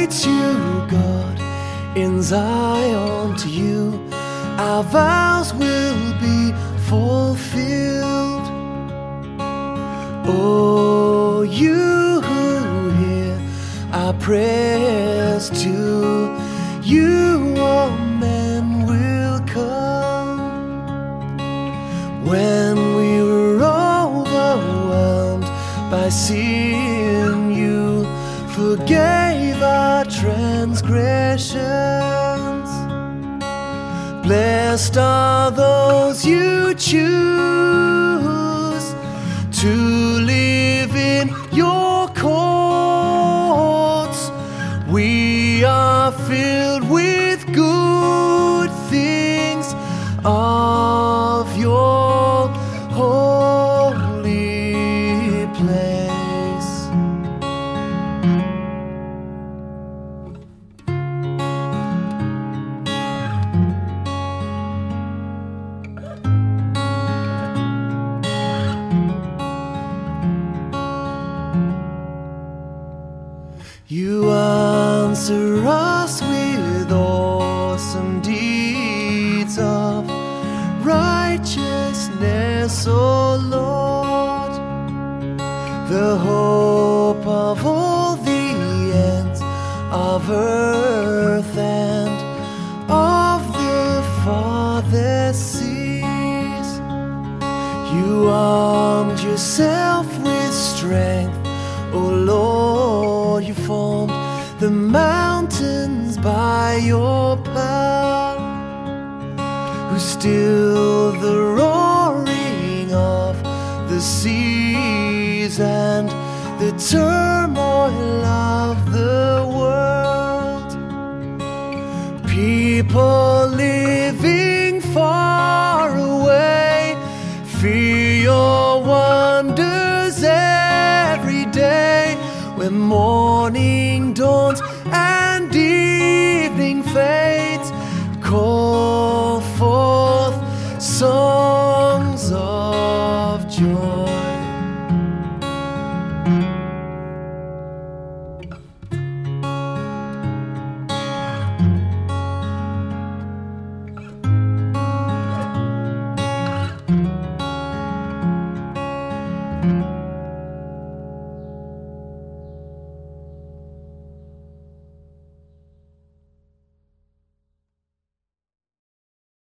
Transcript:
to God in Zion. To you our vows will be fulfilled. Oh, you who hear our prayers, to you all men will come. When we were overwhelmed by sin, you forgave our transgressions. Blessed are those you choose to live in your courts. We are filled with good things of your holy place. You answer us with awesome deeds of righteousness, O Lord, the hope of all the ends of earth and of the farthest seas. You armed yourself with strength, O Lord, you formed the mountains by your power, who still the roaring of the seas and the turmoil of the world. People living far away fear your wonders every day. When morning dawns